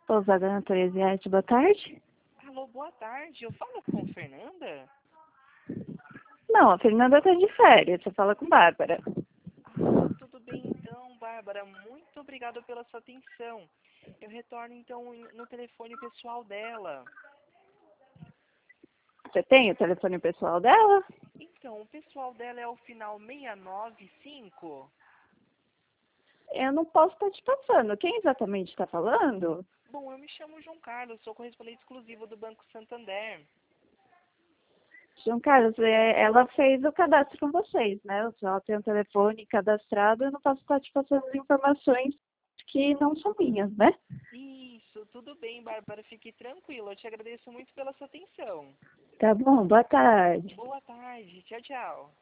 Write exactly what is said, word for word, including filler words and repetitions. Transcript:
Pousada Natureza e Arte, boa tarde. Alô, boa tarde. Eu falo com Fernanda? Não, a Fernanda tá de férias, você fala com Bárbara. Ah, tudo bem então, Bárbara. Muito obrigado pela sua atenção. Eu retorno então em- no telefone pessoal dela. Você tem o telefone pessoal dela? Então, o pessoal dela é o final seis nove cinco? Eu não posso estar te passando. Quem exatamente está falando? Bom, eu me chamo João Carlos, sou correspondente exclusivo do Banco Santander. João Carlos, é, ela fez o cadastro com vocês, né? Se ela tem um telefone cadastrado, eu não posso estar te passando informações que não são minhas, né? Isso, tudo bem, Bárbara. Fique tranquila. Eu te agradeço muito pela sua atenção. Tá bom, boa tarde. Boa tarde. Tchau, tchau.